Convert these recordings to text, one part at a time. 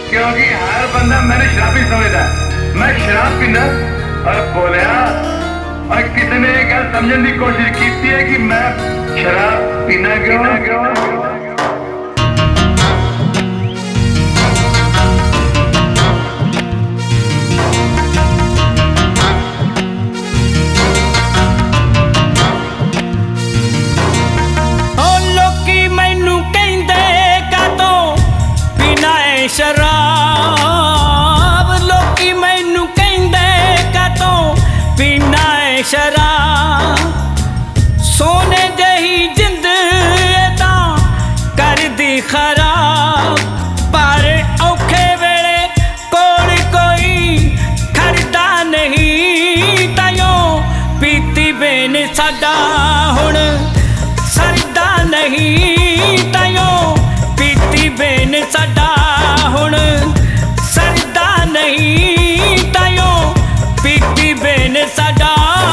क्योंकि हर बंदा मैंने शराबी समझता है। मैं शराब पीना और बोलिया और किसी ने ये गल समझने की कोशिश की है कि मैं शराब पीना क्यों। शराब लोकी मैनू कहंदे कातों पीना है शराब सोने जही जिंद तां कर दी खराब पर औखे वेले कोल कोई खड़दा नहीं तायों पीती बेन साडा हुण सरदा नहीं तायों पीती बेन साडा हुण सरदा नहीं तायों पीती बेन साडा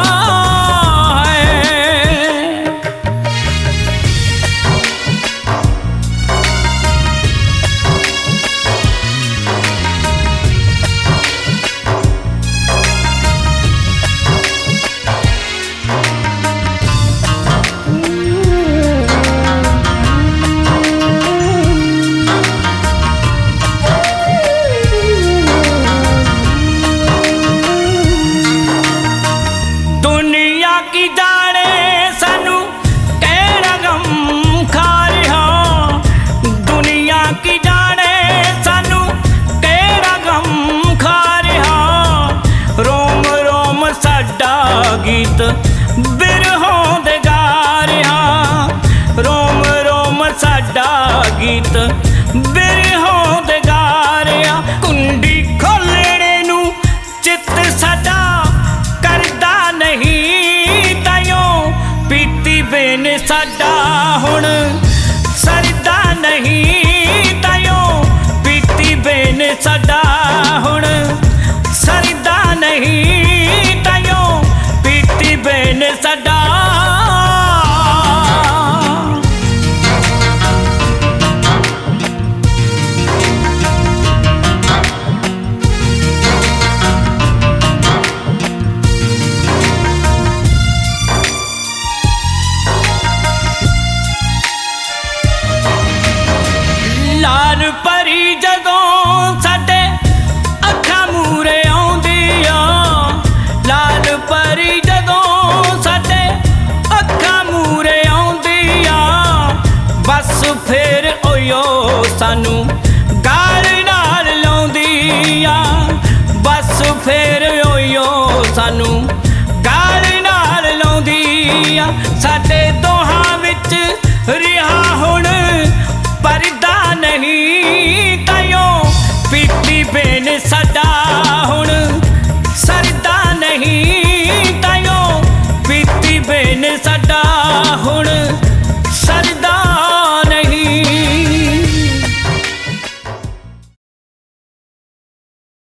गीत बिरहों दे गा रहा रोम रोम साडा गीत बिरहों दे गा रहा कुंडी खोलने नू चित साडा करदा नहीं तायों पीती बेन साडा हुण सरदा नहीं तायों पीती बेन साडा हुण सरदा नहीं तायों बेन साडा लाल परी जदों साडे अखां मूरे आउंदी आ लाल परी बस फिर ओयो सानू